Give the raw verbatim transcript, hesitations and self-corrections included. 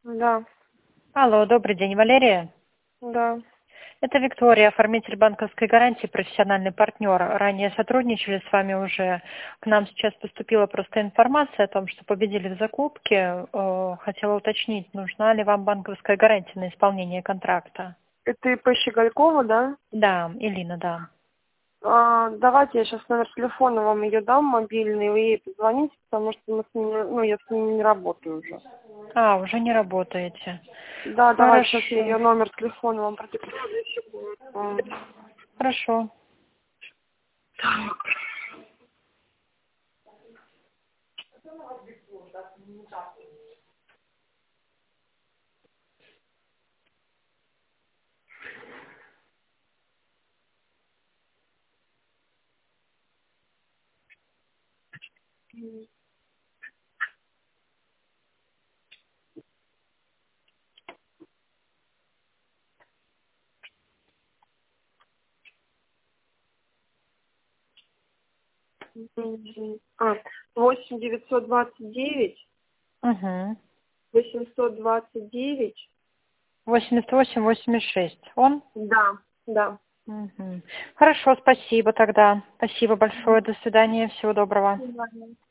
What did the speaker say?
Да, Алло, добрый день, Валерия. да. Это Виктория, оформитель банковской гарантии, профессиональный партнер. Ранее сотрудничали с вами уже. К нам сейчас поступила просто информация о том, что победили в закупке. Э, Хотела уточнить, нужна ли вам банковская гарантия на исполнение контракта? Это ИП Щеголькова, да? Да, Элина, да. А, давайте я сейчас номер телефона вам ее дам, мобильный, вы ей позвоните, потому что мы с ними, ну, я с ними не работаю уже. А, уже не работаете. Да, давайте сейчас я Хорошо, ее номер телефона вам продиктую. М, хорошо. Так. М, А, восемь девятьсот двадцать девять Угу. восемьсот двадцать девять. восемьдесят восемь восемьдесят шесть. Он? Да, да. Мгм. Хорошо, спасибо тогда. Спасибо большое. До свидания. Всего доброго. До свидания.